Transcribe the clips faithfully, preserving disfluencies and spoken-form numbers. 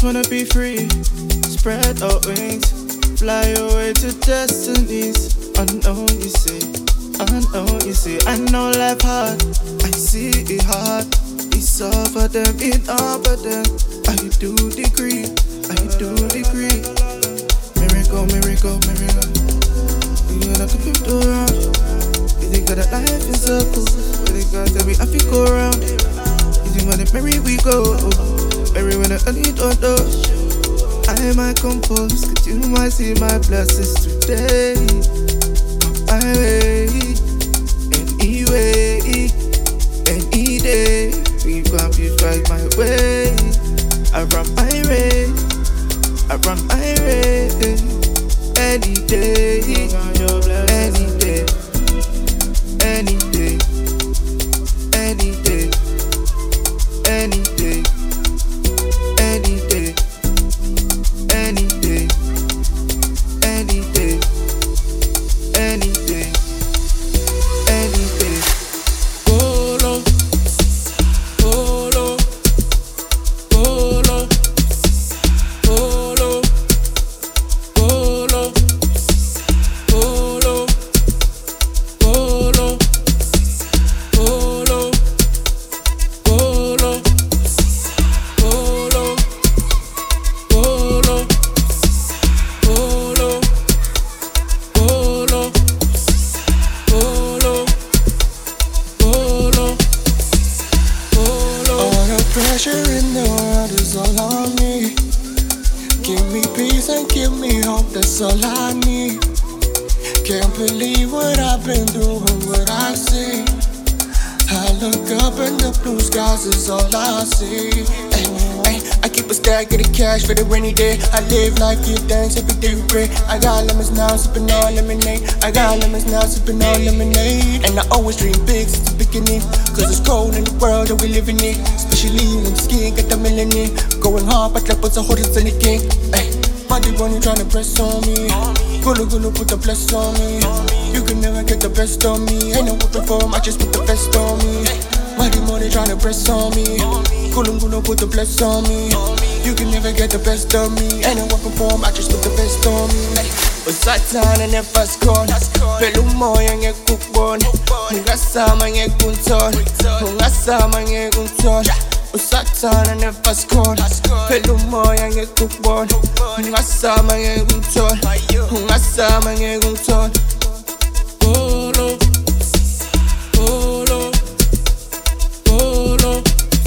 wanna be free. Spread our wings, fly away to destinies. Unknown, you see, unknown, you see. I know life hard, I see it hard. It's all for them, it all for them. I do degree, I do degree. Miracle, miracle, miracle. You gonna keep it around. You think that life is so cool, but they got that we have to go around. You think when the merry we go, merry when the early don't know. I might compose, cause you might see my blessings today. My way, any way, any day. We gon' be right my way. I run my race, I run my race. Any day, any day, any day, any day, any day, any day, any day, any day, any day, any day. Polo, polo, polo, polo, polo, polo, polo, polo, polo, polo, polo, polo, polo, polo, polo, polo. All the pressure in the world is all on me. Give me peace and give me hope, that's all I need. Can't believe what I've been through and what I see. I look up and the blue skies is all I see. Ay, ay, I keep a stack of the cash for the rainy day. I live life, give thanks every day we pray. I got lemons now, sipping on lemonade. I got lemons now, sipping on lemonade. And I always dream big since the beginning, cause it's cold in the world that we living in. Especially when the skin got the melanin. Going hard, but like what's a hottest in the king. Ay, money bunny tryna press on me. Gulu gulu put the bless on me. You can never get the best on me. Ain't no whipping for 'em, I just put the best on me. Money money tryna press on me. Gulu gulu put the bless on me. You can never get the best of me. Ain't no whipping for 'em, I just put the best on me. Usatana nefaskon Pelumoya ngekukbon Ungasama ngekuntol Ungasama ngekuntol Usatana nefaskon Pelumoya ngekukbon Ungasama ngekuntol Ungasama ngekuntol Polo, polo, polo,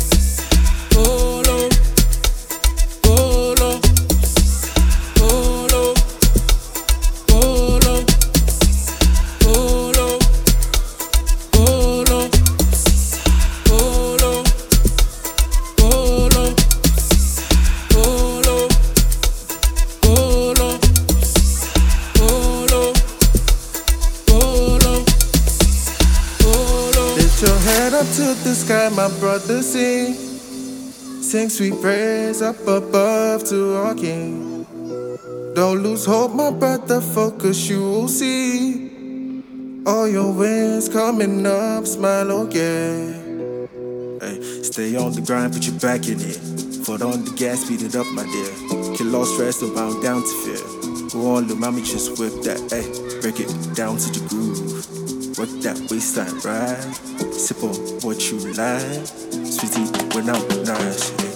polo, polo, polo, polo, polo, polo, polo, polo, polo, polo, polo, polo, polo. Lift your head up to the sky, my brother, sing. Sing sweet praise up above to our King. Don't lose hope, my brother, focus, you will see. All your wins coming up, smile again. Hey, stay on the grind, put your back in it. Foot on the gas, speed it up, my dear. Kill all stress, don't bound down to fear. Go on, little mommy, just whip that, hey. Break it down to the groove. Work that waistline, right? Sip on what you like. Sweetie, when I'm nice,